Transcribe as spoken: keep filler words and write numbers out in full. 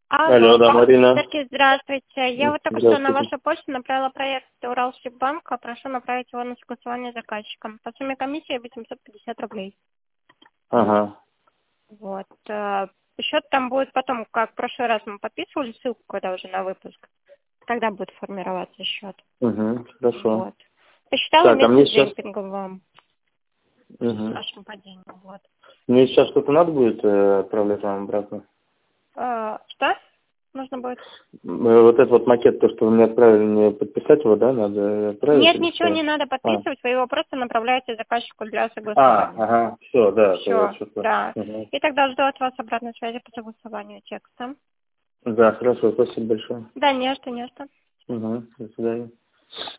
Алло, Алло, да, Марина. Сергей, здравствуйте. Я вот только что на Здравствуйте. вашу почту направила проект Уралсиббанка. Прошу направить его на согласование с заказчиком. По сумме комиссии восемьсот пятьдесят рублей. Ага. Вот. э, Счет там будет потом, как в прошлый раз мы подписывали ссылку, когда уже на выпуск. Тогда будет формироваться счет. Угу, хорошо. Вот. Посчитала Так, а мне вместе с сейчас... демпингом вам, с Угу. вашим падением. Вот. Мне сейчас что-то надо будет э, отправлять вам обратно? Э, Что нужно будет? Э, Вот этот вот макет, то, что вы мне отправили, мне подписать его, да, надо отправить Нет, или ничего что? не надо А, подписывать, вы его просто направляете заказчику для а согласования. ага, все, да, то я Все, что-то... да. Угу. И тогда жду от вас обратной связи по согласованию текста. Да, хорошо, спасибо большое. Да, не что, не что. Угу, до свидания.